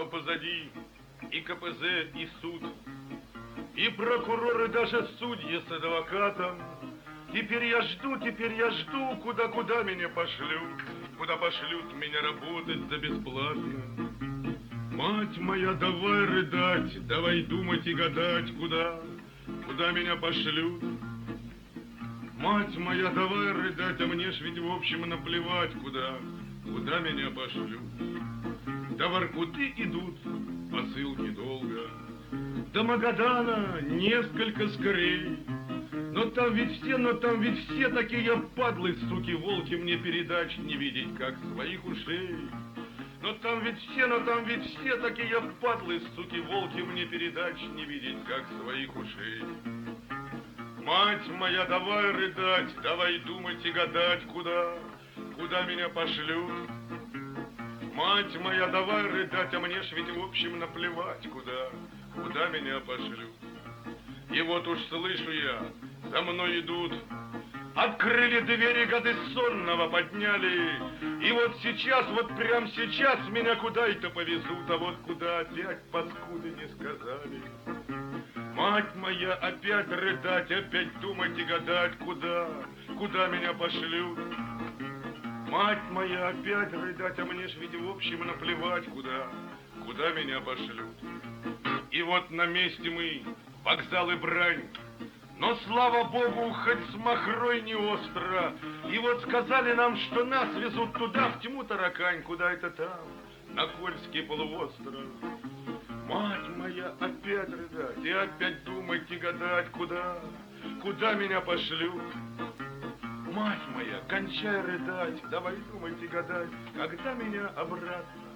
позади и КПЗ, и суд, и прокуроры, даже судьи с адвокатом. Теперь я жду, куда меня пошлют, куда пошлют меня работать за бесплатно. Мать моя, давай рыдать, давай думать и гадать, куда меня пошлют. Мать моя, давай рыдать, а мне ж ведь в общем наплевать, куда меня пошлют. До Воркуты идут посылки долго, до Магадана несколько скорей. Но там ведь все такие падлы, суки, волки, мне передач не видеть, как своих ушей. Но там ведь все такие падлы, суки, волки, мне передач не видеть, как своих ушей. Мать моя, давай рыдать, давай думать и гадать, куда меня пошлют. Мать моя, давай рыдать, а мне ж ведь в общем наплевать, куда меня пошлют. И вот уж слышу я, за мной идут, открыли двери, гады сонного подняли. И вот сейчас, вот прям сейчас меня куда-то повезут, а вот куда опять паскуды не сказали. Мать моя, опять рыдать, опять думать и гадать, куда меня пошлют. Мать моя, опять рыдать, а мне ж ведь в общем наплевать, куда меня пошлют. И вот на месте мы, вокзал и брань, но, слава богу, хоть с махрой не остро. И вот сказали нам, что нас везут туда, в тьму таракань, куда это там, на Кольский полуостров. Мать моя, опять рыдать и опять думать и гадать, куда меня пошлют. Мать моя, кончай рыдать, давай думать и гадать, когда меня обратно